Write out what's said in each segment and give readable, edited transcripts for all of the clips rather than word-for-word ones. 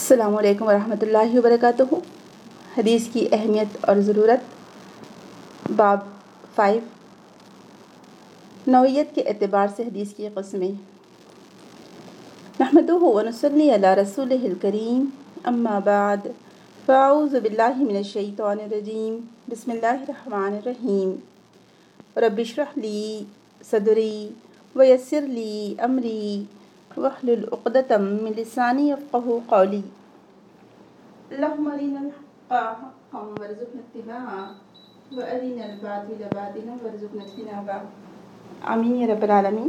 السلام علیکم ورحمۃ اللہ وبرکاتہ۔ حدیث کی اہمیت اور ضرورت، باب 5، نوعیت کے اعتبار سے حدیث کی قسمیں۔ نحمدہ ونصلی علی رسولہ الکریم، اما بعد، فاعوذ باللہ من الشیطان الرجیم، بسم اللہ الرحمن الرحیم۔ رب اشرح لی صدری ویسر لی امری واحلل عقدۃ من لسانی یفقہوا قولی۔ اللہم ارنا الحق حقا وارزقنا اتباعہ وارنا الباطل باطلا وارزقنا اجتنابہ، آمین یا رب العالمین۔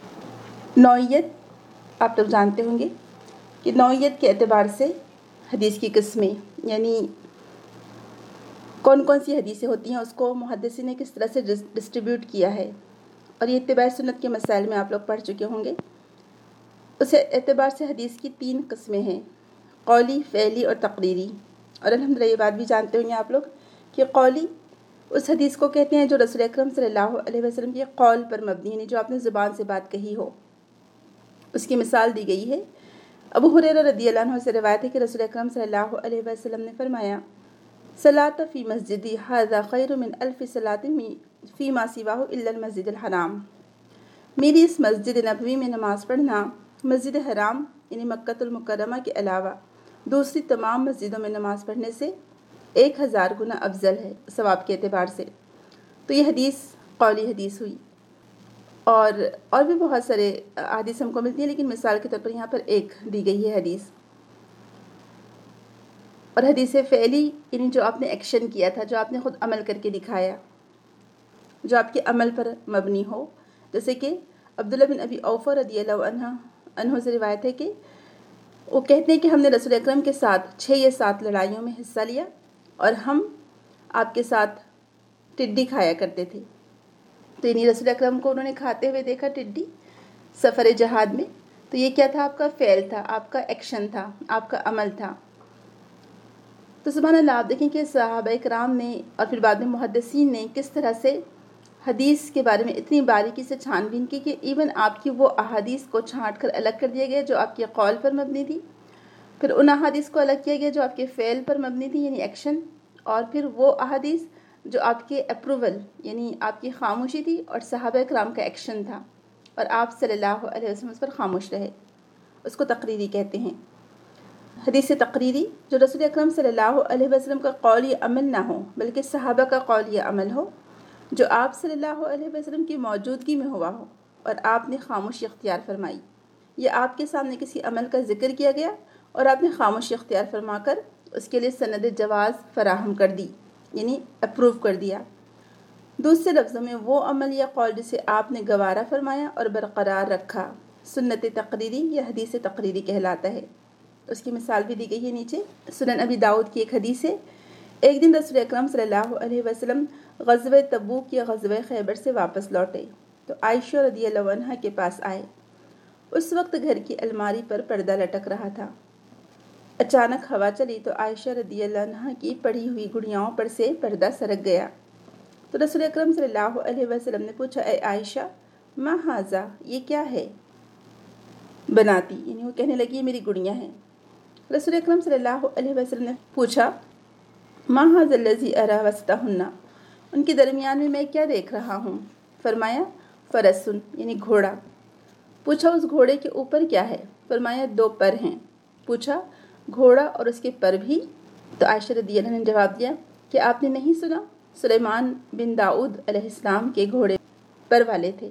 نوعیت، آپ لوگ جانتے ہوں گے کہ نوعیت کے اعتبار سے حدیث کی قسمیں، یعنی کون کون سی حدیثیں ہوتی ہیں، اس کو محدثین نے کس طرح سے ڈسٹریبیوٹ کیا ہے، اور یہ اتباع سنت کے مسائل میں آپ لوگ پڑھ چکے ہوں گے۔ اس اعتبار سے حدیث کی 3 قسمیں ہیں، قولی، فعلی اور تقریری۔ اور الحمدللہ یہ بات بھی جانتے ہوں گے آپ لوگ کہ قولی اس حدیث کو کہتے ہیں جو رسول اکرم صلی اللہ علیہ وسلم کے قول پر مبنی، یعنی جو آپ نے زبان سے بات کہی ہو۔ اس کی مثال دی گئی ہے، ابو ہریرہ رضی اللہ عنہ سے روایت ہے کہ رسول اکرم صلی اللہ علیہ وسلم نے فرمایا، صلاۃ فی مسجدی ھذا خیر من الف صلاۃ فیما سواہ الا المسجد الحرام۔ میری اس مسجد نبوی میں نماز پڑھنا مسجد حرام یعنی مکۃ المکرمہ کے علاوہ دوسری تمام مسجدوں میں نماز پڑھنے سے 1000 گنا افضل ہے ثواب کے اعتبار سے۔ تو یہ حدیث قولی حدیث ہوئی، اور بھی بہت سارے حدیث ہم کو ملتی ہیں، لیکن مثال کے طور پر یہاں پر ایک دی گئی ہے حدیث۔ اور حدیث فعلی یعنی جو آپ نے ایکشن کیا تھا، جو آپ نے خود عمل کر کے دکھایا، جو آپ کے عمل پر مبنی ہو، جیسے کہ عبداللہ بن ابی اوفیٰ رضی اللہ عنہ سے روایت ہے کہ وہ کہتے ہیں کہ ہم نے رسول اکرم کے ساتھ 6 یا 7 لڑائیوں میں حصہ لیا، اور ہم آپ کے ساتھ ٹڈی کھایا کرتے تھے۔ تو یعنی رسول اکرم کو انہوں نے کھاتے ہوئے دیکھا ٹڈی سفر جہاد میں، تو یہ کیا تھا؟ آپ کا فعل تھا، آپ کا ایکشن تھا، آپ کا عمل تھا۔ تو سبحان اللہ، آپ دیکھیں کہ صحابہ کرام نے اور پھر بعد میں محدثین نے کس طرح سے حدیث کے بارے میں اتنی باریکی سے چھان بین کی کہ ایون آپ کی وہ احادیث کو چھانٹ کر الگ کر دیا گیا جو آپ کے قول پر مبنی تھی، پھر ان احادیث کو الگ کیا گیا جو آپ کے فعل پر مبنی تھی یعنی ایکشن، اور پھر وہ احادیث جو آپ کے اپروول یعنی آپ کی خاموشی تھی اور صحابہ کرام کا ایکشن تھا، اور آپ صلی اللہ علیہ وسلم اس پر خاموش رہے۔ اس کو تقریری کہتے ہیں۔ حدیث تقریری جو رسول اکرم صلی اللہ علیہ وسلم کا قول یا عمل نہ ہو بلکہ صحابہ کا قول یا عمل ہو، جو آپ صلی اللہ علیہ وسلم کی موجودگی میں ہوا ہو اور آپ نے خاموشی اختیار فرمائی، یا آپ کے سامنے کسی عمل کا ذکر کیا گیا اور آپ نے خاموشی اختیار فرما کر اس کے لیے سند جواز فراہم کر دی، یعنی اپروو کر دیا۔ دوسرے لفظوں میں وہ عمل یا قول جسے آپ نے گوارا فرمایا اور برقرار رکھا، سنت تقریری یا حدیث تقریری کہلاتا ہے۔ اس کی مثال بھی دی گئی ہے نیچے۔ سنن ابی داؤد کی ایک حدیث ہے، ایک دن رسول اکرم صلی اللہ علیہ وسلم غزوہ تبوک یا غزوہ خیبر سے واپس لوٹے تو عائشہ رضی اللہ عنہ کے پاس آئے۔ اس وقت گھر کی الماری پر پردہ لٹک رہا تھا۔ اچانک ہوا چلی تو عائشہ رضی اللہ عنہ کی پڑھی ہوئی گڑیاؤں پر سے پردہ سرک گیا۔ تو رسول اکرم صلی اللہ علیہ وسلم نے پوچھا، اے عائشہ، ما ھذا، یہ کیا ہے؟ بناتی، یعنی وہ کہنے لگی یہ میری گڑیاں ہیں۔ رسول اکرم صلی اللہ علیہ وسلم نے پوچھا، ما ھذا الذی اری وسطہن، ان کے درمیان میں کیا دیکھ رہا ہوں؟ فرمایا، فرسن، یعنی گھوڑا۔ پوچھا، اس گھوڑے کے اوپر کیا ہے؟ فرمایا، 2 پر ہیں۔ پوچھا، گھوڑا اور اس کے پر بھی؟ تو عائشہ رضی اللہ عنہ نے جواب دیا کہ آپ نے نہیں سنا، سلیمان بن داؤد علیہ السلام کے گھوڑے پر والے تھے۔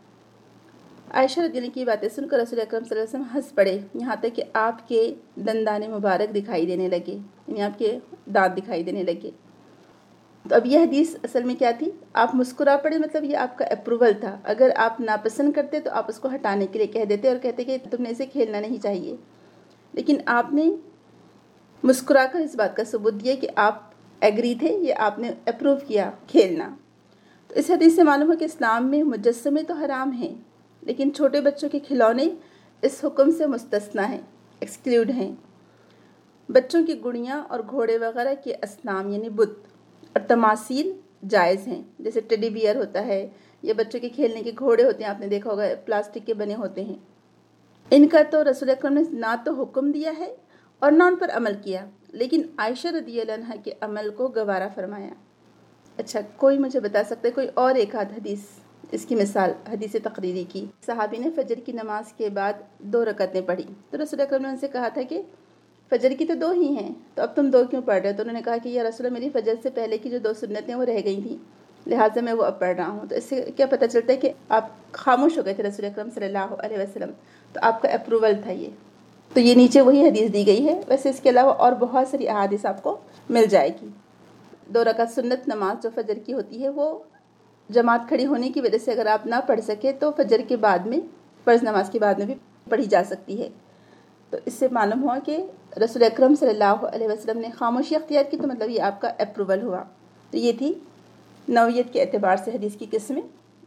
عائشہ رضی اللہ عنہ کی باتیں سن کر رسول اکرم صلی اللہ علیہ وسلم ہنس پڑے، یہاں تک کہ آپ کے دندان مبارک دکھائی دینے لگے، یعنی آپ کے دانت دکھائی دینے لگے۔ تو اب یہ حدیث اصل میں کیا تھی؟ آپ مسکرا پڑے، مطلب یہ آپ کا اپروول تھا۔ اگر آپ ناپسند کرتے تو آپ اس کو ہٹانے کے لیے کہہ دیتے اور کہتے کہ تم نے اسے کھیلنا نہیں چاہیے، لیکن آپ نے مسکرا کر اس بات کا ثبوت دیا کہ آپ ایگری تھے، یہ آپ نے اپروو کیا کھیلنا۔ تو اس حدیث سے معلوم ہے کہ اسلام میں مجسمے تو حرام ہیں، لیکن چھوٹے بچوں کے کھلونے اس حکم سے مستثنیٰ ہیں، ایکسکلیوڈ ہیں۔ بچوں کی گڑیاں اور گھوڑے وغیرہ کے اصنام یعنی بت اور تماثیل جائز ہیں، جیسے ٹیڈی بیئر ہوتا ہے یا بچوں کے کھیلنے کے گھوڑے ہوتے ہیں، آپ نے دیکھا ہوگا پلاسٹک کے بنے ہوتے ہیں۔ ان کا تو رسول اکرم نے نہ تو حکم دیا ہے اور نہ ان پر عمل کیا، لیکن عائشہ رضی اللہ عنہا کے عمل کو گوارا فرمایا۔ اچھا، کوئی مجھے بتا سکتا ہے کوئی اور ایک آدھ حدیث، اس کی مثال حدیث تقریری کی؟ صحابی نے فجر کی نماز کے بعد 2 رکعتیں پڑھی، تو رسول اکرم نے ان سے کہا تھا کہ فجر کی تو 2 ہی ہیں، تو اب تم 2 کیوں پڑھ رہے ہو؟ تو انہوں نے کہا کہ یا رسول اللہ، میری فجر سے پہلے کی جو 2 سنتیں وہ رہ گئی تھیں، لہٰذا میں وہ اب پڑھ رہا ہوں۔ تو اس سے کیا پتہ چلتا ہے کہ آپ خاموش ہو گئے تھے رسول اکرم صلی اللہ علیہ وسلم، تو آپ کا اپروول تھا یہ۔ تو یہ نیچے وہی حدیث دی گئی ہے، ویسے اس کے علاوہ اور بہت ساری احادیث آپ کو مل جائے گی۔ 2 رکعت سنت نماز جو فجر کی ہوتی ہے، وہ جماعت کھڑی ہونے کی وجہ سے اگر آپ نہ پڑھ سکے تو فجر کے بعد میں، فرض نماز کے بعد میں بھی پڑھی جا سکتی ہے۔ تو اس سے معلوم ہوا کہ رسول اکرم صلی اللہ علیہ وسلم نے خاموشی اختیار کی، تو مطلب یہ آپ کا اپروول ہوا۔ تو یہ تھی نوعیت کے اعتبار سے حدیث کی قسمیں۔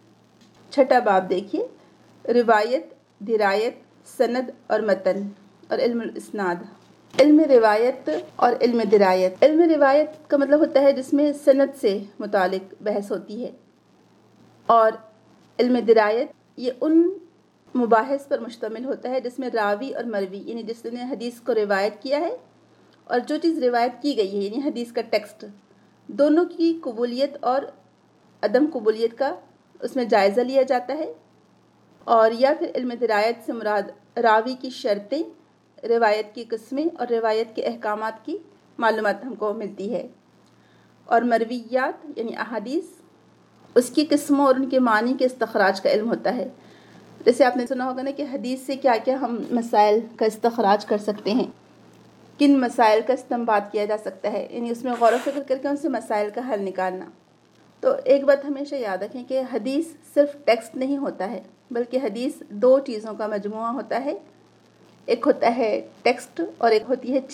چھٹا باب دیکھیے، روایت، درایت، سند اور متن اور علم الاسناد۔ علم روایت اور علم درایت۔ علم روایت کا مطلب ہوتا ہے جس میں سند سے متعلق بحث ہوتی ہے، اور علم درایت یہ ان مباحث پر مشتمل ہوتا ہے جس میں راوی اور مروی، یعنی جس نے حدیث کو روایت کیا ہے اور جو چیز روایت کی گئی ہے، یعنی حدیث کا ٹیکسٹ، دونوں کی قبولیت اور عدم قبولیت کا اس میں جائزہ لیا جاتا ہے۔ اور یا پھر علم درایت سے مراد راوی کی شرطیں، روایت کی قسمیں اور روایت کے احکامات کی معلومات ہم کو ملتی ہے۔ اور مرویات یعنی احادیث، اس کی قسموں اور ان کے معنی کے استخراج کا علم ہوتا ہے۔ جیسے آپ نے سنا ہوگا نا کہ حدیث سے کیا کیا ہم مسائل کا استخراج کر سکتے ہیں، کن مسائل کا استنباط کیا جا سکتا ہے، یعنی اس میں غور و فکر کر کے ان سے مسائل کا حل نکالنا۔ تو ایک بات ہمیشہ یاد رکھیں کہ حدیث صرف ٹیکسٹ نہیں ہوتا ہے، بلکہ حدیث 2 چیزوں کا مجموعہ ہوتا ہے۔ ایک ہوتا ہے ٹیکسٹ اور ایک ہوتی ہے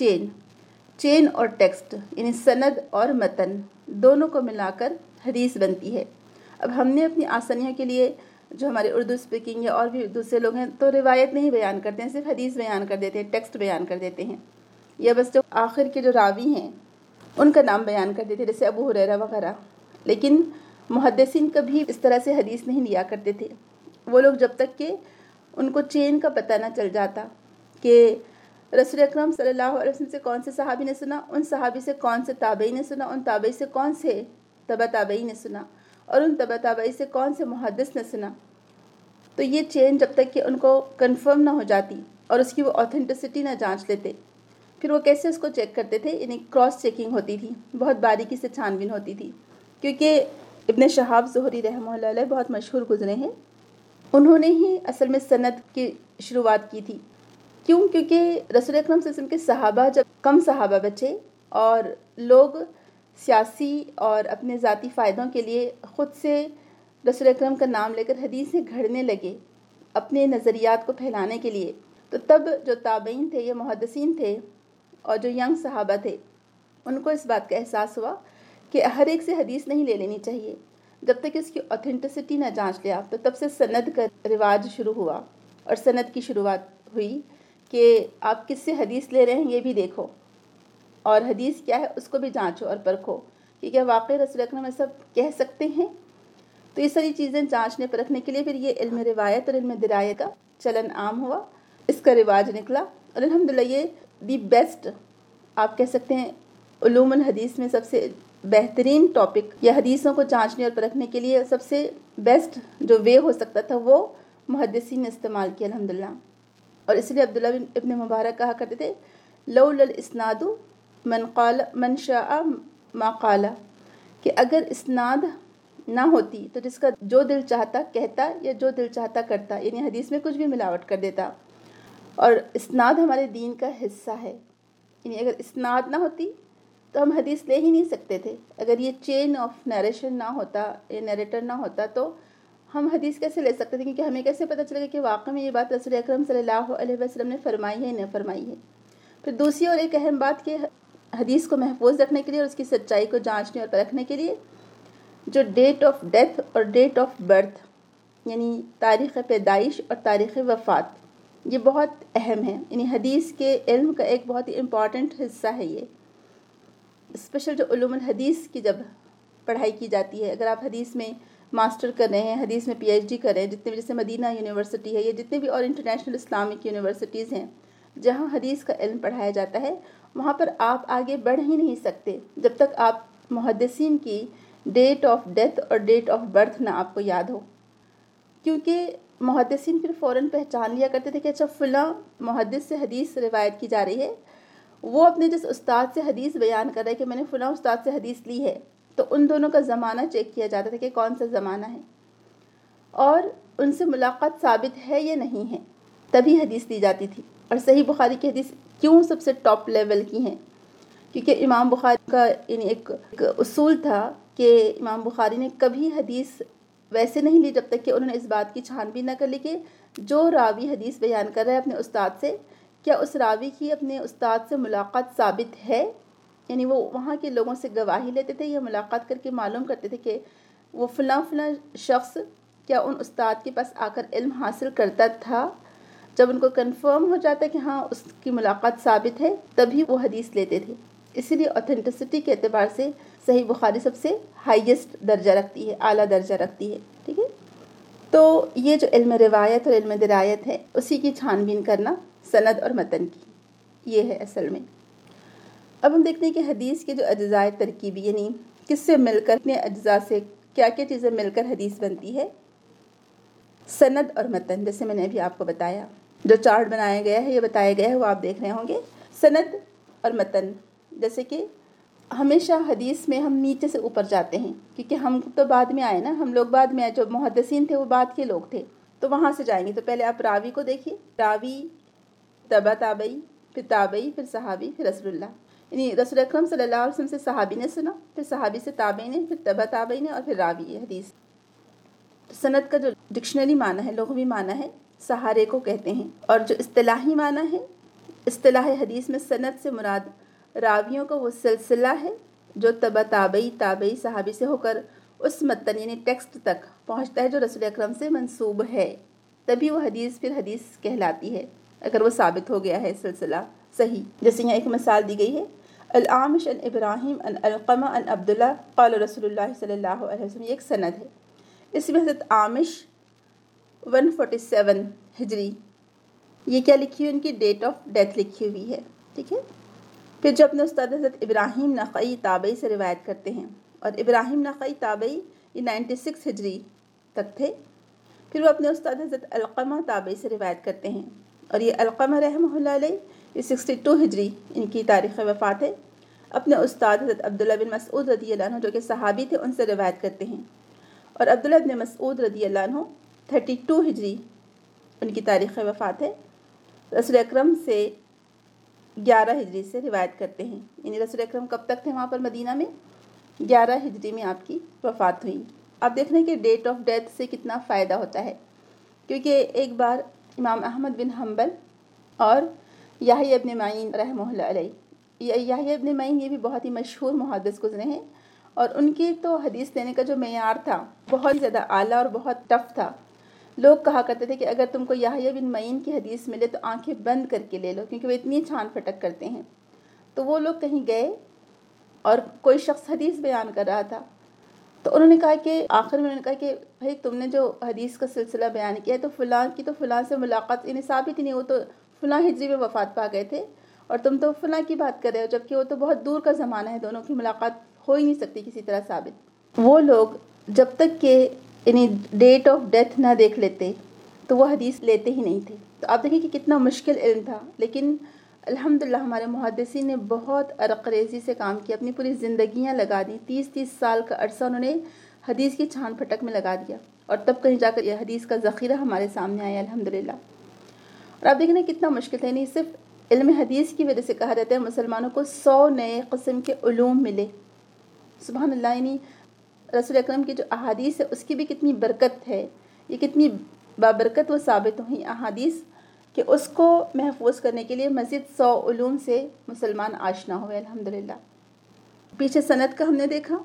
چین اور ٹیکسٹ، یعنی سند اور متن، دونوں کو ملا کر حدیث بنتی ہے۔ اب ہم نے اپنی آسانیوں کے لیے، جو ہمارے اردو اسپیکنگ یا اور بھی دوسرے لوگ ہیں، تو روایت نہیں بیان کرتے ہیں، صرف حدیث بیان کر دیتے ہیں، ٹیکسٹ بیان کر دیتے ہیں، یا بس جو آخر کے جو راوی ہیں ان کا نام بیان کر دیتے ہیں، جیسے ابو ہریرہ وغیرہ۔ لیکن محدثین کبھی اس طرح سے حدیث نہیں لیا کرتے تھے۔ وہ لوگ جب تک کہ ان کو چین کا پتہ نہ چل جاتا کہ رسول اکرم صلی اللہ علیہ وسلم سے کون سے صحابی نے سنا، ان صحابی سے کون سے تابعی نے سنا، ان تابعی سے کون سے تبع تابعی نے سنا، اور ان تبع تابعی سے کون سے محدث نے سنا، تو یہ چین جب تک کہ ان کو کنفرم نہ ہو جاتی اور اس کی وہ آتھینٹسٹی نہ جانچ لیتے، پھر وہ کیسے اس کو چیک کرتے تھے؟ یعنی کراس چیکنگ ہوتی تھی، بہت باریکی سے چھان بین ہوتی تھی۔ کیونکہ ابن شہاب زہری رحمہ اللہ علیہ بہت مشہور گزرے ہیں، انہوں نے ہی اصل میں سند کی شروعات کی تھی۔ کیوں؟ کیونکہ رسول اکرم صلی اللہ علیہ وسلم کے صحابہ جب کم صحابہ بچے اور لوگ سیاسی اور اپنے ذاتی فائدوں کے لیے خود سے رسول اکرم کا نام لے کر حدیثیں گھڑنے لگے اپنے نظریات کو پھیلانے کے لیے، تو تب جو تابعین تھے یا محدثین تھے اور جو ینگ صحابہ تھے، ان کو اس بات کا احساس ہوا کہ ہر ایک سے حدیث نہیں لے لینی چاہیے جب تک اس کی آتھینٹسٹی نہ جانچ لیا۔ تو تب سے سند کا رواج شروع ہوا، اور سند کی شروعات ہوئی کہ آپ کس سے حدیث لے رہے ہیں یہ بھی دیکھو، اور حدیث کیا ہے اس کو بھی جانچو اور پرکھو کہ کیا واقعی رسول اکرم ایسا کہہ سکتے ہیں۔ تو یہ ساری چیزیں جانچنے پرکھنے کے لیے پھر یہ علم روایت اور علم درایت کا چلن عام ہوا، اس کا رواج نکلا، اور الحمدللہ یہ دی بیسٹ آپ کہہ سکتے ہیں علوم الحدیث میں سب سے بہترین ٹاپک، یا حدیثوں کو جانچنے اور پرکھنے کے لیے سب سے بیسٹ جو وے ہو سکتا تھا وہ محدثین نے استعمال کیا الحمدللہ۔ اور اس لیے عبداللہ ابن مبارک کہا کرتے تھے لولا الاسناد من شاء ما قال، کہ اگر اسناد نہ ہوتی تو جس کا جو دل چاہتا کہتا یا جو دل چاہتا کرتا، یعنی حدیث میں کچھ بھی ملاوٹ کر دیتا۔ اور اسناد ہمارے دین کا حصہ ہے، یعنی اگر اسناد نہ ہوتی تو ہم حدیث لے ہی نہیں سکتے تھے۔ اگر یہ چین آف نیریشن نہ ہوتا، یہ نیریٹر نہ ہوتا، تو ہم حدیث کیسے لے سکتے تھے؟ کیونکہ ہمیں کیسے پتہ چلے گا کہ واقعی میں یہ بات رسول اکرم صلی اللہ علیہ وسلم نے فرمائی ہے یا نہ فرمائی ہے۔ پھر دوسری اور ایک اہم بات کہ حدیث کو محفوظ رکھنے کے لیے اور اس کی سچائی کو جانچنے اور پرکھنے کے لیے جو ڈیٹ آف ڈیتھ اور ڈیٹ آف برتھ، یعنی تاریخ پیدائش اور تاریخ وفات، یہ بہت اہم ہے۔ یعنی حدیث کے علم کا ایک بہت ہی امپورٹنٹ حصہ ہے یہ۔ اسپیشل جو علوم الحدیث کی جب پڑھائی کی جاتی ہے، اگر آپ حدیث میں ماسٹر کر رہے ہیں، حدیث میں پی ایچ ڈی کر رہے ہیں، جتنے بھی جیسے مدینہ یونیورسٹی ہے یا جتنے بھی اور انٹرنیشنل اسلامک یونیورسٹیز ہیں جہاں حدیث کا علم پڑھایا جاتا ہے وہاں پر آپ آگے بڑھ ہی نہیں سکتے جب تک آپ محدثین کی ڈیٹ آف ڈیتھ اور ڈیٹ آف برتھ نہ آپ کو یاد ہو، کیونکہ محدثین پھر فوراً پہچان لیا کرتے تھے کہ اچھا فلاں محدث سے حدیث روایت کی جا رہی ہے، وہ اپنے جس استاد سے حدیث بیان کر رہا ہے کہ میں نے فلاں استاد سے حدیث لی ہے، تو ان دونوں کا زمانہ چیک کیا جاتا تھا کہ کون سا زمانہ ہے اور ان سے ملاقات ثابت ہے یا نہیں ہے، تبھی حدیث لی جاتی تھی۔ اور صحیح بخاری کی حدیث کیوں سب سے ٹاپ لیول کی ہیں؟ کیونکہ امام بخاری کا یعنی ایک اصول تھا کہ امام بخاری نے کبھی حدیث ویسے نہیں لی جب تک کہ انہوں نے اس بات کی چھان بین نہ کر لی کہ جو راوی حدیث بیان کر رہا ہے اپنے استاد سے، کیا اس راوی کی اپنے استاد سے ملاقات ثابت ہے؟ یعنی وہ وہاں کے لوگوں سے گواہی لیتے تھے یا ملاقات کر کے معلوم کرتے تھے کہ وہ فلاں شخص کیا ان استاد کے پاس آ کر علم حاصل کرتا تھا۔ جب ان کو کنفرم ہو جاتا ہے کہ ہاں اس کی ملاقات ثابت ہے تبھی وہ حدیث لیتے تھے۔ اسی لیے اوتھینٹسٹی کے اعتبار سے صحیح بخاری سب سے ہائیسٹ درجہ رکھتی ہے، اعلیٰ درجہ رکھتی ہے، ٹھیک ہے۔ تو یہ جو علم روایت اور علم درایت ہے اسی کی چھان بین کرنا سند اور متن کی، یہ ہے اصل میں۔ اب ہم دیکھتے ہیں کہ حدیث کے جو اجزاء ترکیبی یعنی کس سے مل کر اپنے اجزاء سے کیا کیا چیزیں مل کر حدیث بنتی ہے۔ سند اور متن، جیسے میں نے ابھی آپ کو بتایا، جو چارٹ بنایا گیا ہے یہ بتایا گیا ہے وہ آپ دیکھ رہے ہوں گے۔ سند اور متن، جیسے کہ ہمیشہ حدیث میں ہم نیچے سے اوپر جاتے ہیں کیونکہ ہم تو بعد میں آئے نا، ہم لوگ بعد میں آئے، جو محدثین تھے وہ بعد کے لوگ تھے، تو وہاں سے جائیں گے۔ تو پہلے آپ راوی کو دیکھیے، راوی، تبع تابعی، پھر تابعی، پھر صحابی، پھر رسول اللہ، یعنی رسول اکرم صلی اللہ علیہ وسلم سے صحابی نے سنا، پھر صحابی سے تابعی نے، پھر تبع تابعی نے، اور پھر راوی حدیث۔ سند کا جو ڈکشنری معنی ہے، لغوی معنی ہے، سہارے کو کہتے ہیں، اور جو اصطلاحی معنی ہے، اصطلاح حدیث میں سند سے مراد راویوں کا وہ سلسلہ ہے جو تبع تابعی، تابعی، صحابی سے ہو کر اس متن یعنی ٹیکسٹ تک پہنچتا ہے جو رسول اکرم سے منسوب ہے، تبھی وہ حدیث پھر حدیث کہلاتی ہے اگر وہ ثابت ہو گیا ہے سلسلہ صحیح۔ جیسے یہاں ایک مثال دی گئی ہے، العامش عن ابراہیم عن القمہ عن عبداللہ قال رسول اللہ صلی اللہ علیہ وسلم، یہ ایک سند ہے۔ اس میں حضرت عامش 147 ہجری، یہ کیا لکھی ہوئی ان کی ڈیٹ آف ڈیتھ لکھی ہوئی ہے، ٹھیک ہے۔ پھر جو اپنے استاد حضرت ابراہیم نخعی تابعی سے روایت کرتے ہیں، اور ابراہیم نخعی تابعی یہ 96 ہجری تک تھے۔ پھر وہ اپنے استاد حضرت القمہ تابعی سے روایت کرتے ہیں، اور یہ القمہ رحمہ اللہ علیہ یہ 62 ہجری ان کی تاریخ وفات ہے۔ اپنے استاد حضرت عبداللہ بن مسعود رضی اللہ عنہ جو کہ صحابی تھے ان سے روایت کرتے ہیں، اور عبداللہ بن مسعود رضی اللہ عنہ 32 ہجری ان کی تاریخ وفات ہے۔ رسول اکرم سے 11 ہجری سے روایت کرتے ہیں، یعنی رسول اکرم کب تک تھے وہاں پر مدینہ میں؟ 11 ہجری میں آپ کی وفات ہوئی۔ آپ دیکھ رہے ہیں کہ ڈیٹ آف ڈیتھ سے کتنا فائدہ ہوتا ہے، کیونکہ ایک بار امام احمد بن حنبل اور یحییٰ ابن معین رحمہ اللہ علیہ، یحییٰ ابن معین یہ بھی بہت ہی مشہور محدث گزرے ہیں، اور ان کی تو حدیث لینے کا جو معیار تھا بہت زیادہ اعلیٰ اور بہت ٹف تھا۔ لوگ کہا کرتے تھے کہ اگر تم کو یحییٰ بن معین کی حدیث ملے تو آنکھیں بند کر کے لے لو، کیونکہ وہ اتنی چھان پھٹک کرتے ہیں۔ تو وہ لوگ کہیں گئے اور کوئی شخص حدیث بیان کر رہا تھا، تو انہوں نے کہا کہ آخر میں انہوں نے کہا کہ بھائی تم نے جو حدیث کا سلسلہ بیان کیا ہے تو فلاں کی تو فلاں سے ملاقات انہیں ثابت ہی نہیں، وہ تو فلاں ہجری میں وفات پا گئے تھے، اور تم تو فلاں کی بات کر رہے ہو، جبکہ وہ تو بہت دور کا زمانہ ہے، دونوں کی ملاقات ہو ہی نہیں سکتی کسی طرح ثابت۔ وہ لوگ جب تک کہ یعنی ڈیٹ آف ڈیتھ نہ دیکھ لیتے تو وہ حدیث لیتے ہی نہیں تھے۔ تو آپ دیکھیں کہ کتنا مشکل علم تھا، لیکن الحمدللہ ہمارے محدثین نے بہت عرق ریزی سے کام کیا، اپنی پوری زندگیاں لگا دی، 30 سال کا عرصہ انہوں نے حدیث کی چھان پھٹک میں لگا دیا، اور تب کہیں جا کر یہ حدیث کا ذخیرہ ہمارے سامنے آیا الحمدللہ۔ اور آپ دیکھیں کتنا مشکل تھا، یعنی صرف علم حدیث کی وجہ سے کہا جاتا ہے مسلمانوں کو 100 نئے قسم کے علوم ملے، سبحان اللہ۔ یعنی رسول اکرم کی جو احادیث ہے اس کی بھی کتنی برکت ہے، یہ کتنی بابرکت وہ ثابت ہوئی احادیث کہ اس کو محفوظ کرنے کے لیے مزید 100 علوم سے مسلمان آشنا ہوئے الحمدللہ۔ پیچھے سند کا ہم نے دیکھا۔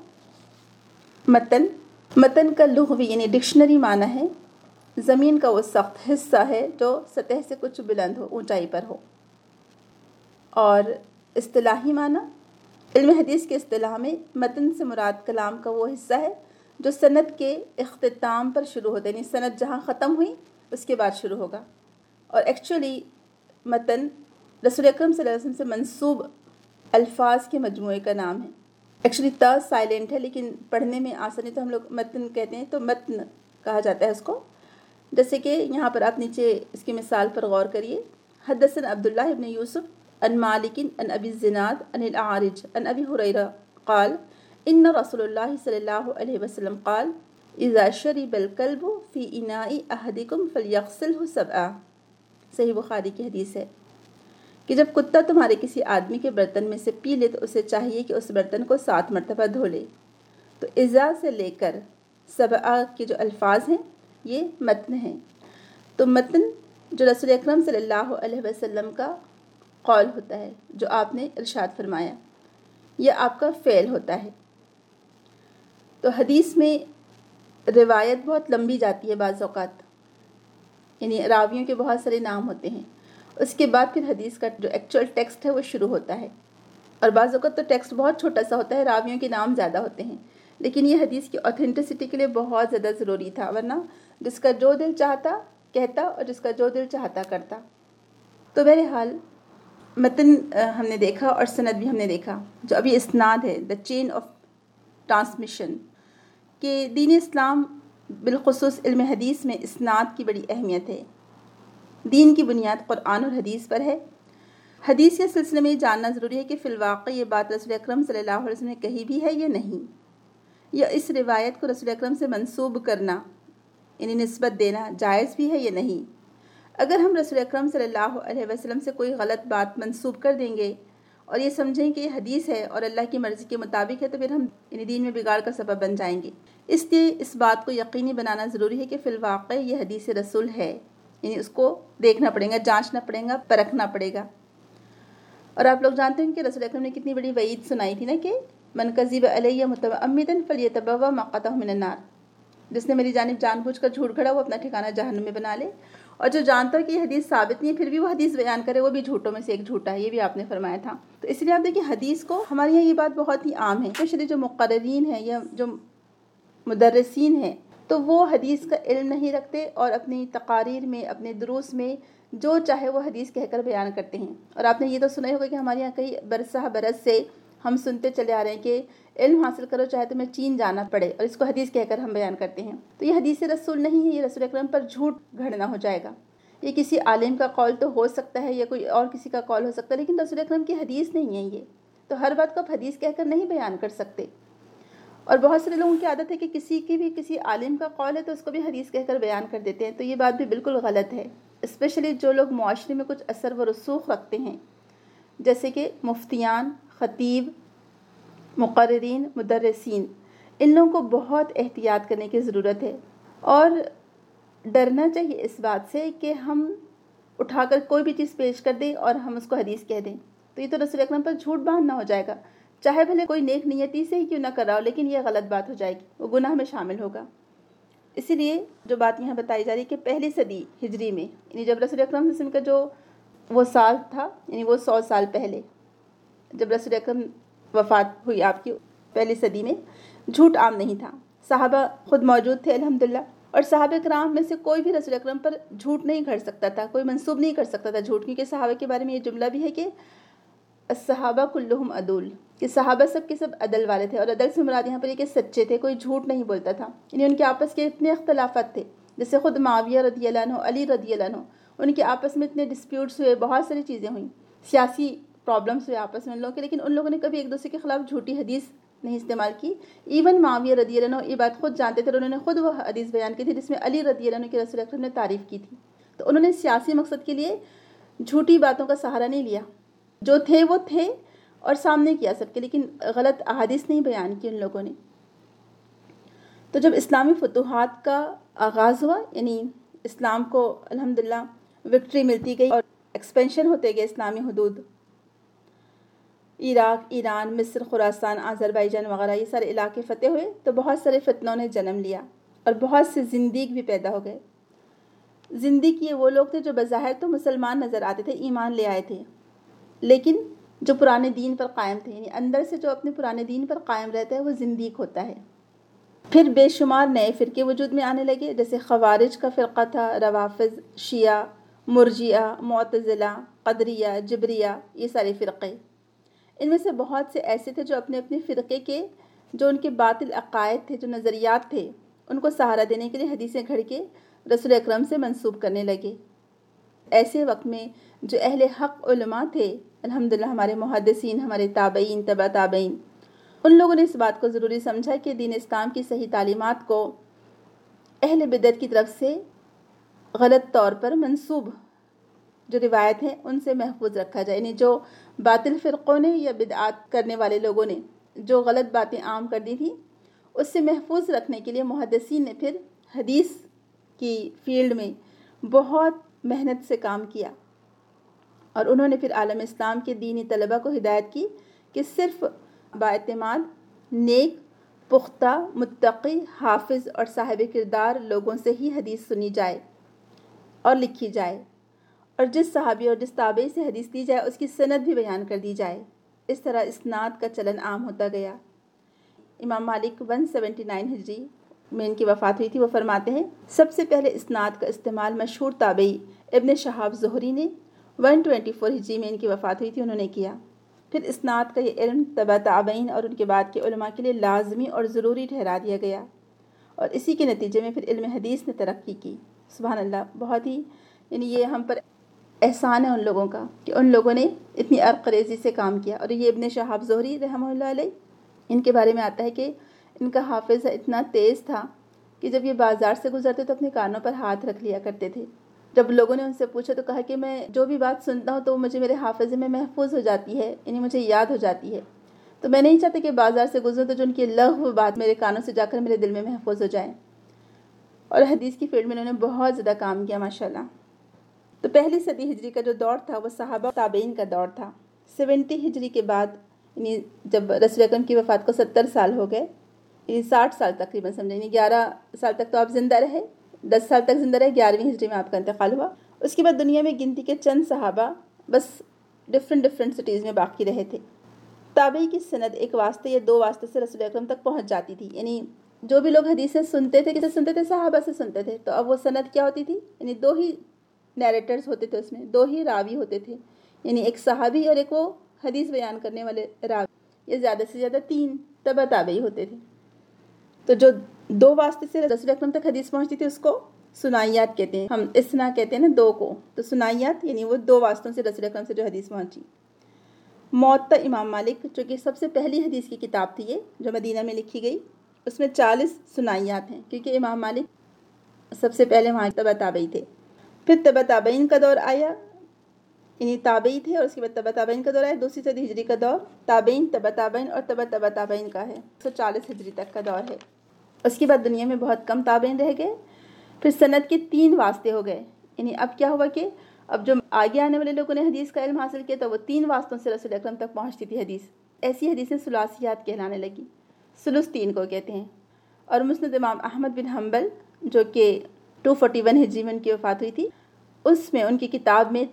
متن کا لغوی یعنی ڈکشنری معنی ہے زمین کا وہ سخت حصہ ہے جو سطح سے کچھ بلند ہو، اونچائی پر ہو۔ اور اصطلاحی معنی، علم حدیث کے اصطلاح میں متن سے مراد کلام کا وہ حصہ ہے جو سند کے اختتام پر شروع ہوتا ہے، یعنی سند جہاں ختم ہوئی اس کے بعد شروع ہوگا۔ اور ایکچولی متن رسول اکرم صلی اللہ علیہ وسلم سے منسوب الفاظ کے مجموعے کا نام ہے. ایکچولی تا سائلنٹ ہے لیکن پڑھنے میں آسانی تو ہم لوگ متن کہتے ہیں، تو متن کہا جاتا ہے اس کو. جیسے کہ یہاں پر آپ نیچے اس کی مثال پر غور کریے. حدثنا عبداللہ ابن یوسف عن مالک عن ابی الزناد عن الاعرج عن ابی ہریرہ قال ان رسول اللہ صلی اللہ علیہ وسلم قال اذا شرب الكلب فی اناء احدکم فلیغسلہ سبعا. صحیح بخاری کی حدیث ہے کہ جب کتا تمہارے کسی آدمی کے برتن میں سے پی لے تو اسے چاہیے کہ اس برتن کو 7 مرتبہ دھو لے. تو اذا سے لے کر سبعا کے جو الفاظ ہیں یہ متن ہیں. تو متن جو رسول اکرم صلی اللہ علیہ وسلم کا قول ہوتا ہے، جو آپ نے ارشاد فرمایا، یہ آپ کا فعل ہوتا ہے. تو حدیث میں روایت بہت لمبی جاتی ہے بعض اوقات، یعنی راویوں کے بہت سارے نام ہوتے ہیں. اس کے بعد پھر حدیث کا جو ایکچوئل ٹیکسٹ ہے وہ شروع ہوتا ہے. اور بعض اوقات تو ٹیکسٹ بہت چھوٹا سا ہوتا ہے، راویوں کے نام زیادہ ہوتے ہیں. لیکن یہ حدیث کی اوتھینٹسٹی کے لیے بہت زیادہ ضروری تھا، ورنہ جس کا جو دل چاہتا کہتا اور جس کا جو دل چاہتا کرتا. تو بہرحال متن ہم نے دیکھا اور سند بھی ہم نے دیکھا. جو ابھی اسناد ہے، دا چین آف ٹرانسمیشن، کہ دین اسلام بالخصوص علم حدیث میں اسناد کی بڑی اہمیت ہے. دین کی بنیاد قرآن اور حدیث پر ہے. حدیث کے سلسلے میں یہ جاننا ضروری ہے کہ فی الواقع یہ بات رسول اکرم صلی اللہ علیہ وسلم نے کہی بھی ہے یا نہیں، یا اس روایت کو رسول اکرم سے منسوب کرنا یعنی نسبت دینا جائز بھی ہے یا نہیں. اگر ہم رسول اکرم صلی اللہ علیہ وسلم سے کوئی غلط بات منسوب کر دیں گے اور یہ سمجھیں کہ یہ حدیث ہے اور اللہ کی مرضی کے مطابق ہے، تو پھر ہم یعنی دین میں بگاڑ کا سبب بن جائیں گے. اس لیے اس بات کو یقینی بنانا ضروری ہے کہ فی الواقع یہ حدیث رسول ہے، یعنی اس کو دیکھنا پڑے گا، جانچنا پڑے گا، پرکھنا پڑے گا. اور آپ لوگ جانتے ہیں کہ رسول اکرم نے کتنی بڑی وعید سنائی تھی نا، کہ من کذب علیہ متعمدا فلیتبوأ مقعدہ من النار. جس نے میری جانب جان بوجھ کر جھوٹ گھڑا وہ اپنا ٹھکانہ جہنم میں بنا لے. اور جو جانتا ہے کہ یہ حدیث ثابت نہیں ہے پھر بھی وہ حدیث بیان کرے، وہ بھی جھوٹوں میں سے ایک جھوٹا ہے. یہ بھی آپ نے فرمایا تھا. تو اس لیے آپ دیکھیں حدیث کو ہمارے یہاں یہ بات بہت ہی عام ہے، اسپیشلی جو مقررین ہیں یا جو مدرسین ہیں، تو وہ حدیث کا علم نہیں رکھتے اور اپنی تقاریر میں، اپنے دروس میں جو چاہے وہ حدیث کہہ کر بیان کرتے ہیں. اور آپ نے یہ تو سنا ہی ہوگا کہ ہمارے یہاں کئی برس سے ہم سنتے چلے آ رہے ہیں کہ علم حاصل کرو چاہے تمہیں چین جانا پڑے، اور اس کو حدیث کہہ کر ہم بیان کرتے ہیں. تو یہ حدیث رسول نہیں ہے، یہ رسول اکرم پر جھوٹ گھڑنا ہو جائے گا. یہ کسی عالم کا قول تو ہو سکتا ہے یا کوئی اور کسی کا قول ہو سکتا ہے، لیکن رسول اکرم کی حدیث نہیں ہے یہ. تو ہر بات کو آپ حدیث کہہ کر نہیں بیان کر سکتے. اور بہت سارے لوگوں کی عادت ہے کہ کسی عالم کا قول ہے تو اس کو بھی حدیث کہہ کر بیان کر دیتے ہیں. تو یہ بات بھی بالکل غلط ہے. اسپیشلی جو لوگ معاشرے میں کچھ اثر و رسوخ رکھتے ہیں، جیسے کہ مفتیان، خطیب، مقررین، مدرسین، ان لوگوں کو بہت احتیاط کرنے کی ضرورت ہے. اور ڈرنا چاہیے اس بات سے کہ ہم اٹھا کر کوئی بھی چیز پیش کر دیں اور ہم اس کو حدیث کہہ دیں. تو یہ تو رسول اکرم پر جھوٹ باندھنا ہو جائے گا. چاہے بھلے کوئی نیک نیتی سے ہی کیوں نہ کر رہا ہو، لیکن یہ غلط بات ہو جائے گی، وہ گناہ میں شامل ہوگا. اسی لیے جو بات یہاں بتائی جا رہی ہے کہ پہلی صدی ہجری میں، یعنی جب رسول اکرم صلی اللہ علیہ وسلم کا جو وہ سال تھا، یعنی وہ 100 سال پہلے جب رسول اکرم وفات ہوئی آپ کی پہلی صدی میں، جھوٹ عام نہیں تھا. صحابہ خود موجود تھے الحمدللہ، اور صحابہ کرام میں سے کوئی بھی رسول اکرم پر جھوٹ نہیں گھڑ سکتا تھا، کوئی منسوب نہیں کر سکتا تھا جھوٹ. کیونکہ صحابہ کے بارے میں یہ جملہ بھی ہے کہ الصحابہ کلہم عدول، کہ صحابہ سب کے سب عدل والے تھے. اور عدل سے مراد یہاں پر یہ کہ سچے تھے، کوئی جھوٹ نہیں بولتا تھا. یعنی ان کے آپس کے اتنے اختلافات تھے، جیسے خود معاویہ رضی اللہ عنہ، علی رضی اللہ عنہ، ان کے آپس میں اتنے ڈسپیوٹس ہوئے، بہت ساری چیزیں ہوئیں، سیاسی پرابلمس ہوئے آپس میں ان لوگوں کے، لیکن ان لوگوں نے کبھی ایک دوسرے کے خلاف جھوٹی حدیث نہیں استعمال کی. ایون معاویہ رضی اللہ عنہ یہ بات خود جانتے تھے، اور انہوں نے خود وہ حدیث بیان کی تھی جس میں علی رضی اللہ عنہ کے رسول اکرم نے تعریف کی تھی. تو انہوں نے سیاسی مقصد کے لیے جھوٹی باتوں کا سہارا نہیں لیا. جو تھے وہ تھے اور سامنے کیا سب کے، لیکن غلط احادیث نہیں بیان کی ان لوگوں نے. تو جب اسلامی فتوحات کا آغاز ہوا، یعنی اسلام کو الحمدللہ وکٹری ملتی گئی اور ایکسپینشن ہوتے گئے اسلامی حدود، عراق، ایران، مصر، خراسان، آذربائیجان وغیرہ یہ سارے علاقے فتح ہوئے، تو بہت سارے فتنوں نے جنم لیا اور بہت سے زندیق بھی پیدا ہو گئے. زندیق یہ وہ لوگ تھے جو بظاہر تو مسلمان نظر آتے تھے، ایمان لے آئے تھے، لیکن جو پرانے دین پر قائم تھے، یعنی اندر سے جو اپنے پرانے دین پر قائم رہتا ہے وہ زندیق ہوتا ہے. پھر بے شمار نئے فرقے وجود میں آنے لگے، جیسے خوارج کا فرقہ تھا، روافض، شیعہ، مرجئہ، معتزلہ، قدریہ، جبریہ، یہ سارے فرقے. ان میں سے بہت سے ایسے تھے جو اپنے اپنے فرقے کے جو ان کے باطل عقائد تھے، جو نظریات تھے، ان کو سہارا دینے کے لیے حدیثیں گھڑ کے رسول اکرم سے منسوب کرنے لگے. ایسے وقت میں جو اہل حق علماء تھے، الحمدللہ ہمارے محدثین، ہمارے تابعین، تبع تابعین، ان لوگوں نے اس بات کو ضروری سمجھا کہ دین اسلام کی صحیح تعلیمات کو اہل بدعت کی طرف سے غلط طور پر منسوب جو روایت ہیں ان سے محفوظ رکھا جائے. یعنی جو باطل فرقوں نے یا بدعات کرنے والے لوگوں نے جو غلط باتیں عام کر دی تھیں، اس سے محفوظ رکھنے کے لیے محدثین نے پھر حدیث کی فیلڈ میں بہت محنت سے کام کیا، اور انہوں نے پھر عالم اسلام کے دینی طلبہ کو ہدایت کی کہ صرف بااعتماد، نیک، پختہ، متقی، حافظ اور صاحب کردار لوگوں سے ہی حدیث سنی جائے اور لکھی جائے، اور جس صحابی اور جس تابعی سے حدیث لی جائے اس کی سند بھی بیان کر دی جائے. اس طرح اسناد کا چلن عام ہوتا گیا. امام مالک 179 ہجری میں ان کی وفات ہوئی تھی. وہ فرماتے ہیں سب سے پہلے اسناد کا استعمال مشہور تابعی ابن شہاب زہری نے 124 ہجری میں ان کی وفات ہوئی تھی انہوں نے کیا. پھر اسناد کا یہ علم تبع تابعین اور ان کے بعد کے علماء کے لیے لازمی اور ضروری ٹھہرا دیا گیا، اور اسی کے نتیجے میں پھر علم حدیث نے ترقی کی. سبحان اللہ. بہت ہی یعنی یہ ہم پر احسان ہے ان لوگوں کا کہ ان لوگوں نے اتنی عرقریزی سے کام کیا. اور یہ ابن شہاب زہری رحمہ اللہ علیہ، ان کے بارے میں آتا ہے کہ ان کا حافظہ اتنا تیز تھا کہ جب یہ بازار سے گزرتے تو اپنے کانوں پر ہاتھ رکھ لیا کرتے تھے. جب لوگوں نے ان سے پوچھا تو کہا کہ میں جو بھی بات سنتا ہوں تو مجھے میرے حافظے میں محفوظ ہو جاتی ہے، یعنی مجھے یاد ہو جاتی ہے، تو میں نہیں چاہتا کہ بازار سے گزروں تو جو ان کی لغو بات میرے کانوں سے جا کر میرے دل میں محفوظ ہو جائیں. اور حدیث کی فیلڈ میں انہوں نے بہت زیادہ کام کیا ماشاءاللہ. تو پہلی صدی ہجری کا جو دور تھا وہ صحابہ تابعین کا دور تھا. 70 ہجری کے بعد یعنی جب رسول اکرم کی وفات کو 70 سال ہو گئے، یعنی 60 سال تقریباً سمجھیں، یعنی 11 سال تک تو آپ زندہ رہے، 10 سال تک زندہ رہے، 11ویں ہجری میں آپ کا انتقال ہوا. اس کے بعد دنیا میں گنتی کے چند صحابہ بس ڈفرینٹ سٹیز میں باقی رہے تھے. تابعی کی سند ایک واسطے یا دو واسطے سے رسول اکرم تک پہنچ جاتی تھی. یعنی جو بھی لوگ حدیثیں سنتے تھے، کسے سنتے تھے؟ صحابہ سے سنتے تھے. تو اب وہ سند کیا ہوتی تھی؟ یعنی دو ہی نیریٹرز ہوتے تھے، اس میں دو ہی راوی ہوتے تھے، یعنی ایک صحابی اور ایک وہ حدیث بیان کرنے والے راوی، یا زیادہ سے زیادہ 3 تبع تابعی ہوتے تھے. تو جو دو واسطے سے رسول اکرم تک حدیث پہنچتی تھی اس کو سنائیات کہتے ہیں. ہم اسنا کہتے ہیں نا دو کو، تو سنائیات یعنی وہ دو واسطوں سے رسول اکرم سے جو حدیث پہنچی. موطا امام مالک جو کہ سب سے پہلی حدیث کی کتاب تھی، یہ جو مدینہ میں لکھی گئی، اس میں 40 سنائیات ہیں، کیونکہ امام مالک سب سے پہلے وہاں تبع تابعی تھے. پھر تبع تابعین کا دور آیا، یعنی تابعی تھے اور اس کے بعد تبع تابعین کا دور آیا. دوسری صدی ہجری کا دور تابعین، تبع تابعین اور تبع تابعین کا ہے، 140 ہجری تک کا دور ہے. اس کے بعد دنیا میں بہت کم تابعین رہ گئے. پھر سند کے 3 واسطے ہو گئے. یعنی اب کیا ہوا کہ اب جو آگے آنے والے لوگوں نے حدیث کا علم حاصل کیا تو وہ 3 واسطوں سے رسول اکرم تک پہنچتی تھی حدیث. ایسی حدیثیں ثلاثیات کہلانے لگی. ثلث 3 کو کہتے ہیں. اور مسند امام احمد بن حنبل جو کہ 241 ہجری میں ان کی وفات ہوئی تھی، اس میں ان کی کتاب میں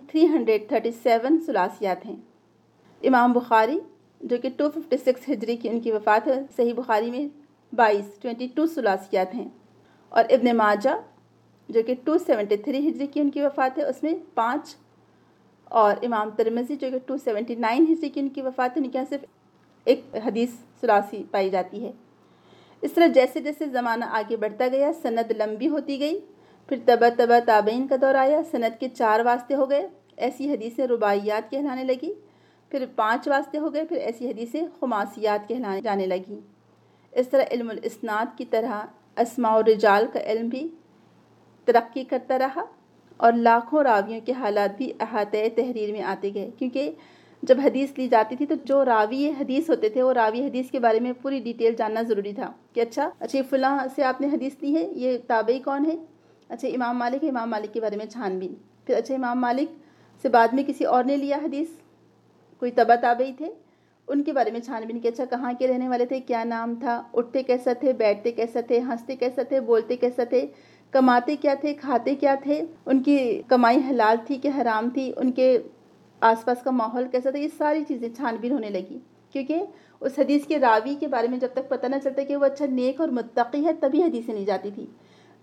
337 ثلاثیات ہیں. امام بخاری جو کہ 256 ہجری کی ان کی وفات ہے، صحیح بخاری میں 22 ثلاثیات ہیں. اور ابن ماجہ جو کہ 273 ہجری کی ان کی وفات ہے، اس میں 5. اور امام ترمذی جو کہ 279 ہجری کی ان کی وفات ہے، ان کے یہاں صرف ایک حدیث ثلاثی پائی جاتی ہے. اس طرح جیسے جیسے زمانہ آگے بڑھتا گیا سند لمبی ہوتی گئی. پھر تبع تابعین کا دور آیا، سند کے 4 واسطے ہو گئے، ایسی حدیثیں رباعیات کہلانے لگی. پھر 5 واسطے ہو گئے، پھر ایسی حدیثیں خماسیات کہلانے جانے لگیں. اس طرح علم الاسناد کی طرح اسماء الرجال کا علم بھی ترقی کرتا رہا، اور لاکھوں راویوں کے حالات بھی احاطۂ تحریر میں آتے گئے. کیونکہ جب حدیث لی جاتی تھی تو جو راوی حدیث ہوتے تھے وہ راوی حدیث کے بارے میں پوری ڈیٹیل جاننا ضروری تھا کہ اچھا فلاں سے آپ نے حدیث لی ہے، یہ تابعی کون ہے؟ اچھا امام مالک ہے، امام مالک کے بارے میں چھان بین. پھر اچھا امام مالک سے بعد میں کسی اور نے لیا حدیث، کوئی تبع تابعی تھے، ان کے بارے میں چھان بین کہ اچھا کہاں کے رہنے والے تھے، کیا نام تھا، اٹھتے کیسا تھے، بیٹھتے کیسا تھے، ہنستے کیسا تھے، بولتے کیسا تھے، کماتے کیا تھے، کھاتے کیا تھے، ان کی کمائی حلال تھی کہ حرام تھی، ان کے آس پاس کا ماحول کیسا تھا. یہ ساری چیزیں چھان بین ہونے لگی. کیونکہ اس حدیث کے راوی کے بارے میں جب تک پتہ نہ چلتا کہ وہ اچھا نیک اور متقی ہے تبھی حدیثیں لی جاتی تھی.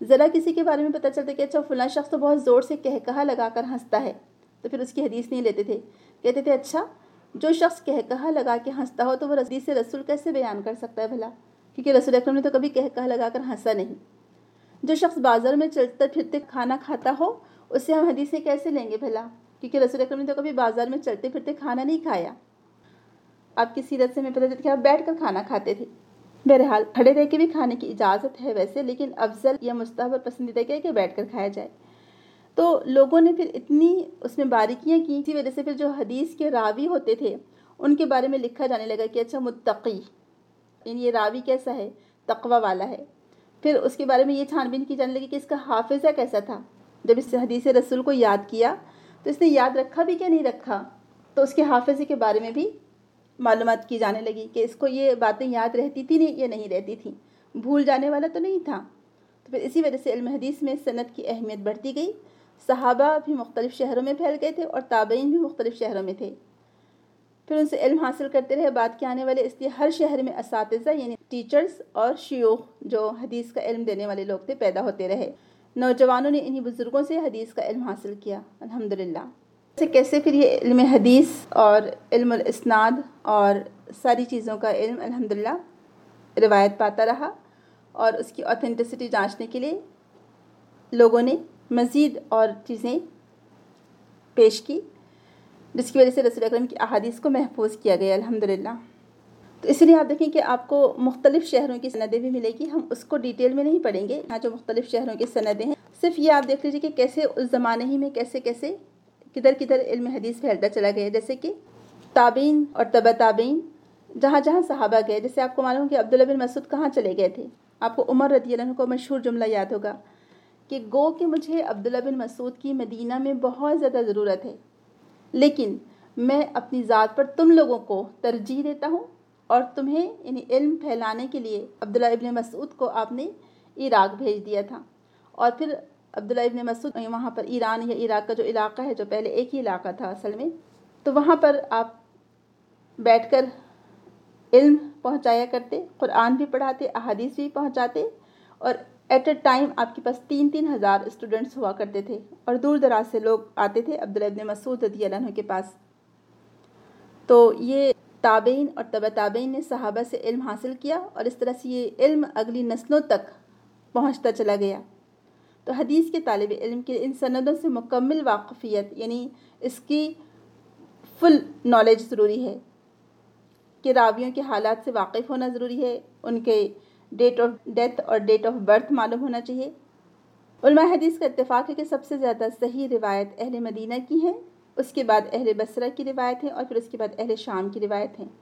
ذرا کسی کے بارے میں پتہ چلتا کہ اچھا فلاں شخص تو بہت زور سے کہا لگا کر ہنستا ہے، تو پھر اس کی حدیث نہیں لیتے تھے، کہتے تھے اچھا جو شخص کہا لگا کے ہنستا ہو تو وہ حدیث رسول کیسے بیان کر سکتا ہے بھلا، کیونکہ رسول اکرم نے تو کبھی کہا لگا کر ہنسا نہیں۔ جو شخص بازار میں چلتے پھرتے کھانا کھاتا ہو اس سے ہم حدیثیں کیسے لیں گے بھلا، کیونکہ رسول اکرم نے تو کبھی بازار میں چلتے پھرتے کھانا نہیں کھایا۔ آپ کی سیرت سے ہمیں پتہ چلتا کہ آپ بیٹھ کر کھانا کھاتے تھے۔ بہرحال کھڑے رہ کے بھی کھانے کی اجازت ہے ویسے، لیکن افضل یا مستحب اور پسندیدہ کیا ہے کہ بیٹھ کر کھایا جائے۔ تو لوگوں نے پھر اتنی اس میں باریکیاں کی، اسی وجہ سے پھر جو حدیث کے راوی ہوتے تھے ان کے بارے میں لکھا جانے لگا کہ اچھا متقی، یعنی یہ راوی کیسا ہے، تقوی والا ہے۔ پھر اس کے بارے میں یہ چھان بین کی جانے لگی کہ اس کا حافظہ کیسا تھا، جب اس حدیث رسول کو یاد کیا تو اس نے یاد رکھا بھی کیا نہیں رکھا، تو اس کے حافظے کے بارے میں بھی معلومات کی جانے لگی کہ اس کو یہ باتیں یاد رہتی تھی یا نہیں رہتی تھیں، بھول جانے والا تو نہیں تھا۔ تو پھر اسی وجہ سے علم حدیث میں سند کی اہمیت بڑھتی گئی، صحابہ بھی مختلف شہروں میں پھیل گئے تھے اور تابعین بھی مختلف شہروں میں تھے، پھر ان سے علم حاصل کرتے رہے بعد کے آنے والے، اس لیے ہر شہر میں اساتذہ یعنی ٹیچرز اور شیوخ جو حدیث کا علم دینے والے لوگ تھے پیدا ہوتے رہے۔ نوجوانوں نے انہی بزرگوں سے حدیث کا علم حاصل کیا الحمدللہ۔ کیسے پھر یہ علم حدیث اور علم الاسناد اور ساری چیزوں کا علم الحمدللہ روایت پاتا رہا، اور اس کی اوتھینٹسٹی جانچنے کے لیے لوگوں نے مزید اور چیزیں پیش کی، جس کی وجہ سے رسول اکرم کی احادیث کو محفوظ کیا گیا الحمدللہ۔ تو اس لیے آپ دیکھیں کہ آپ کو مختلف شہروں کی سندیں بھی ملے گی، ہم اس کو ڈیٹیل میں نہیں پڑھیں گے، یہاں جو مختلف شہروں کی سندیں ہیں صرف یہ آپ دیکھ لیجیے کہ کیسے اس زمانے ہی میں کیسے کدھر کدھر علم حدیث پھیلتا چلا گیا، جیسے کہ تابعین اور تبع تابعین جہاں جہاں صحابہ گئے، جیسے آپ کو معلوم کہ عبداللہ بن مسعود کہاں چلے گئے تھے، آپ کو عمر رضی اللہ عنہ کو مشہور جملہ یاد ہوگا کہ گو کہ مجھے عبداللہ بن مسعود کی مدینہ میں بہت زیادہ ضرورت ہے، لیکن میں اپنی ذات پر تم لوگوں کو ترجیح دیتا ہوں، اور تمہیں یعنی علم پھیلانے کے لیے عبداللہ ابن مسعود کو آپ نے عراق بھیج دیا تھا، اور پھر عبداللہ ابن مسعود وہاں پر ایران یا عراق کا جو علاقہ ہے، جو پہلے ایک ہی علاقہ تھا اصل میں، تو وہاں پر آپ بیٹھ کر علم پہنچایا کرتے، قرآن بھی پڑھاتے، احادیث بھی پہنچاتے، اور ایٹ اے ٹائم آپ کے پاس 3,000 اسٹوڈنٹس ہوا کرتے تھے، اور دور دراز سے لوگ آتے تھے عبداللہ ابن مسعود رضی اللہ عنہ کے پاس۔ تو یہ تابعین اور تبع تابعین نے صحابہ سے علم حاصل کیا، اور اس طرح سے یہ علم اگلی نسلوں تک پہنچتا چلا گیا۔ تو حدیث کے طالب علم کے ان سندوں سے مکمل واقفیت یعنی اس کی فل نالج ضروری ہے، کہ راویوں کے حالات سے واقف ہونا ضروری ہے، ان کے ڈیٹ آف ڈیتھ اور ڈیٹ آف برتھ معلوم ہونا چاہیے۔ علماء حدیث کا اتفاق ہے کہ سب سے زیادہ صحیح روایت اہل مدینہ کی ہے، اس کے بعد اہل بصرہ کی روایت ہے، اور پھر اس کے بعد اہل شام کی روایت ہے،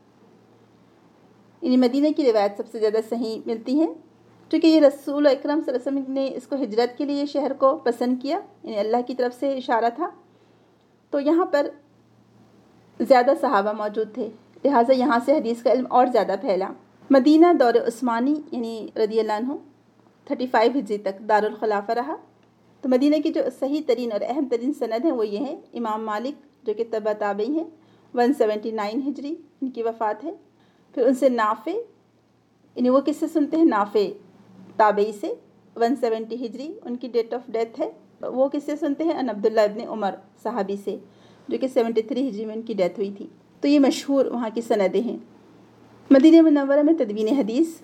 یعنی مدینہ کی روایت سب سے زیادہ صحیح ملتی ہے، کیونکہ یہ رسول اکرم صلی اللہ علیہ وسلم نے اس کو ہجرت کے لیے شہر کو پسند کیا، یعنی اللہ کی طرف سے اشارہ تھا، تو یہاں پر زیادہ صحابہ موجود تھے، لہٰذا یہاں سے حدیث کا علم اور زیادہ پھیلا۔ مدینہ دور عثمانی یعنی رضی اللہ عنہ 35 ہجری تک دارالخلافہ رہا۔ تو مدینہ کی جو صحیح ترین اور اہم ترین سند ہیں وہ یہ ہیں، امام مالک جو کہ تبع تابعی ہیں 179 ہجری ان کی وفات ہے، پھر ان سے نافع یعنی وہ کس سے سنتے ہیں، نافع تابعی سے 170 ہجری ان کی ڈیٹ آف ڈیتھ ہے، وہ کس سے سنتے ہیں، ان عبداللہ ابن عمر صحابی سے، جو کہ 73 ہجری میں ان کی ڈیتھ ہوئی تھی۔ تو یہ مشہور وہاں کی سندیں ہیں۔ مدینہ منورہ میں تدوین حدیث،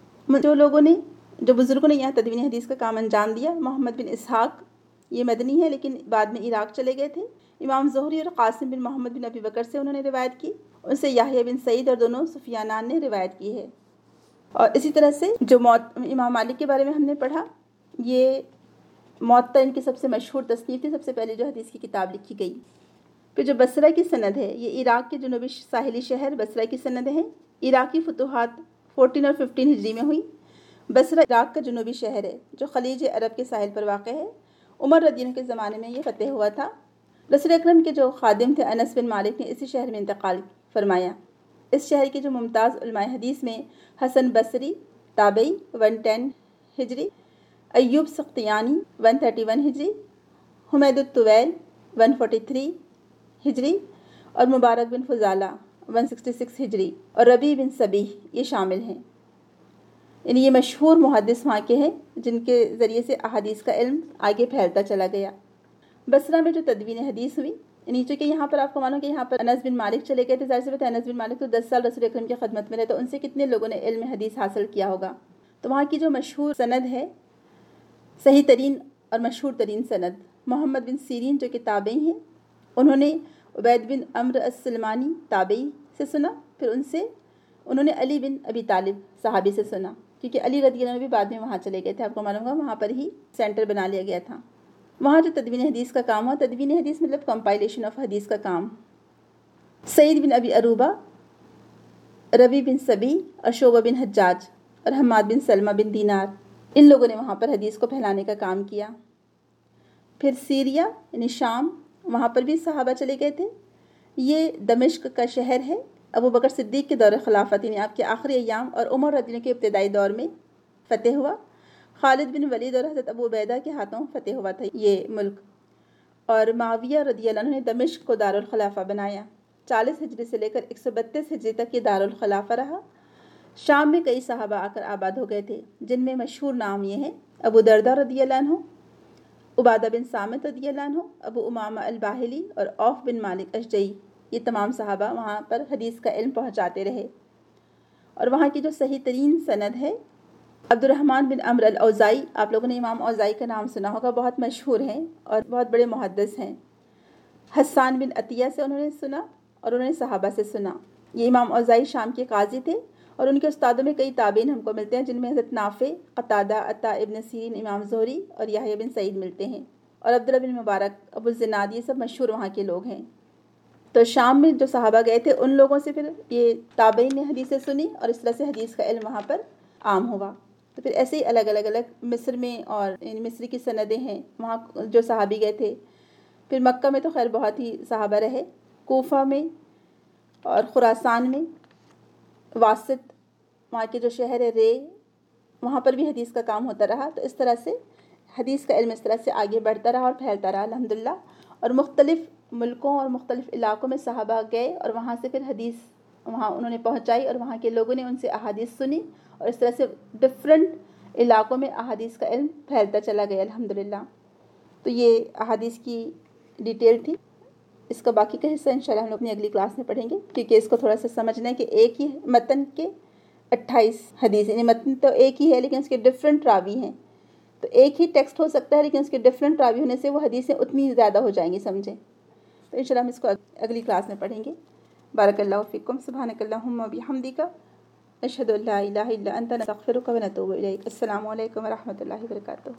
جو بزرگوں نے یہاں تدوین حدیث کا کام انجام دیا، محمد بن اسحاق یہ مدنی ہے لیکن بعد میں عراق چلے گئے تھے، امام زہری اور قاسم بن محمد بن ابی بکر سے انہوں نے روایت کی، ان سے یحییٰ بن سعید اور دونوں سفیانان نے روایت کی ہے۔ اور اسی طرح سے جو امام مالک کے بارے میں ہم نے پڑھا، یہ موطا ان کی سب سے مشہور تصنیف تھی، سب سے پہلے جو حدیث کی کتاب لکھی گئی۔ پھر جو بصرہ کی سند ہے، یہ عراق کے جنوبی ساحلی شہر بصرہ کی سندیں ہیں، عراقی فتوحات 14 اور 15 ہجری میں ہوئی۔ بصرہ عراق کا جنوبی شہر ہے جو خلیج عرب کے ساحل پر واقع ہے، عمر رضی اللہ عنہ کے زمانے میں یہ فتح ہوا تھا۔ رسول اکرم کے جو خادم تھے انس بن مالک نے اسی شہر میں انتقال فرمایا۔ اس شہر کے جو ممتاز علماء حدیث میں حسن بصری تابعی 110 ہجری، ایوب سختیانی 131 ہجری، حمید الطویل 143 ہجری، اور مبارک بن فضالہ 166 ہجری، اور ربیع بن صبیح یہ شامل ہیں۔ یعنی یہ مشہور محدث وہاں کے ہیں جن کے ذریعے سے احادیث کا علم آگے پھیلتا چلا گیا۔ بصرہ میں جو تدوین حدیث ہوئی، یعنی چونکہ یہاں پر آپ کو معلوم کہ یہاں پر انس بن مالک چلے گئے تھے، ظاہر سی بات ہے انس بن مالک تو 10 سال رسول اکرم کی خدمت میں رہے، تو ان سے کتنے لوگوں نے علم حدیث حاصل کیا ہوگا۔ تو وہاں کی جو مشہور سند ہے، صحیح ترین اور مشہور ترین سند، محمد بن سیرین جو کہ تابعی ہیں، انہوں نے عبید بن عمرو السلمانی تابعی سے سنا، پھر ان سے انہوں نے علی بن ابی طالب صحابی سے سنا، کیونکہ علی رضی اللہ عنہ بھی بعد میں وہاں چلے گئے تھے، آپ کو معلوم ہوگا وہاں پر ہی سینٹر بنا لیا گیا تھا۔ وہاں جو تدوین حدیث کا کام ہوا، تدوین حدیث مطلب کمپائلیشن آف حدیث کا کام، سعید بن ابی عروبہ، ربی بن سبی اور شعبہ بن حجاج اور حماد بن سلمہ بن دینار، ان لوگوں نے وہاں پر حدیث کو پھیلانے کا کام کیا۔ پھر سیریا یعنی شام، وہاں پر بھی صحابہ چلے گئے تھے۔ یہ دمشق کا شہر ہے، ابو بکر صدیق کے دور خلافت یعنی آپ کے آخری ایام اور عمر رضی اللہ عنہ کے ابتدائی دور میں فتح ہوا۔ خالد بن ولید اور حضرت ابو عبیدہ کے ہاتھوں فتح ہوا تھا یہ ملک، اور معاویہ رضی اللہ عنہ نے دمشق کو دارالخلافہ بنایا۔ 40 ہجری سے لے کر 132 ہجری تک یہ دارالخلافہ رہا۔ شام میں کئی صحابہ آ کر آباد ہو گئے تھے، جن میں مشہور نام یہ ہیں: ابو دردہ رضی اللہ عنہ، عبادہ بن صامت رضی اللہ عنہ، ابو امامہ الباہلی اور عوف بن مالک اشجعی۔ یہ تمام صحابہ وہاں پر حدیث کا علم پہنچاتے رہے۔ اور وہاں کی جو صحیح ترین سند ہے، عبد الرحمن بن عمرو الاوزاعی، آپ لوگوں نے امام اوزاعی کا نام سنا ہوگا، بہت مشہور ہیں اور بہت بڑے محدث ہیں۔ حسان بن عطیہ سے انہوں نے سنا اور انہوں نے صحابہ سے سنا۔ یہ امام اوزاعی شام کے قاضی تھے، اور ان کے استادوں میں کئی تابعین ہم کو ملتے ہیں، جن میں حضرت نافع، قتادہ، عطا ابن سیرین، امام زہری اور یحییٰ بن سعید ملتے ہیں، اور عبداللہ بن مبارک، ابو الزناد، یہ سب مشہور وہاں کے لوگ ہیں۔ تو شام میں جو صحابہ گئے تھے ان لوگوں سے پھر یہ تابعین نے حدیثیں سنی، اور اس طرح سے حدیث کا علم وہاں پر عام ہوا۔ تو پھر ایسے ہی الگ مصر میں، اور مصر کی سندیں ہیں وہاں جو صحابی گئے تھے۔ پھر مکہ میں تو خیر بہت ہی صحابہ رہے، کوفہ میں اور خراسان میں، واسط وہاں کے جو شہر ہے رے، وہاں پر بھی حدیث کا کام ہوتا رہا۔ تو اس طرح سے حدیث کا علم اس طرح سے آگے بڑھتا رہا اور پھیلتا رہا الحمدللہ، اور مختلف ملکوں اور مختلف علاقوں میں صحابہ گئے اور وہاں سے پھر حدیث وہاں انہوں نے پہنچائی، اور وہاں کے لوگوں نے ان سے احادیث سنی، اور اس طرح سے ڈفرینٹ علاقوں میں احادیث کا علم پھیلتا چلا گیا الحمدللہ۔ تو یہ احادیث کی ڈیٹیل تھی۔ اس کا باقی کا حصہ انشاءاللہ ہم لوگ اپنی اگلی کلاس میں پڑھیں گے، کیونکہ اس کو تھوڑا سا سمجھنا ہے کہ ایک ہی متن کے 28 حدیث، یعنی متن تو ایک ہی ہے لیکن اس کے ڈفرینٹ راوی ہیں۔ تو ایک ہی ٹیکسٹ ہو سکتا ہے لیکن اس کے ڈفرینٹ راوی ہونے سے وہ حدیثیں اتنی زیادہ ہو جائیں گی، سمجھیں۔ تو انشاءاللہ ہم اس کو اگلی کلاس میں پڑھیں گے۔ بارک اللہ فیکم، سبحانک اللہم و بحمدک، اشہد ان لا الہ الا انت، نستغفرک و نتوب الیک۔ السلام علیکم و رحمۃ اللہ وبرکاتہ۔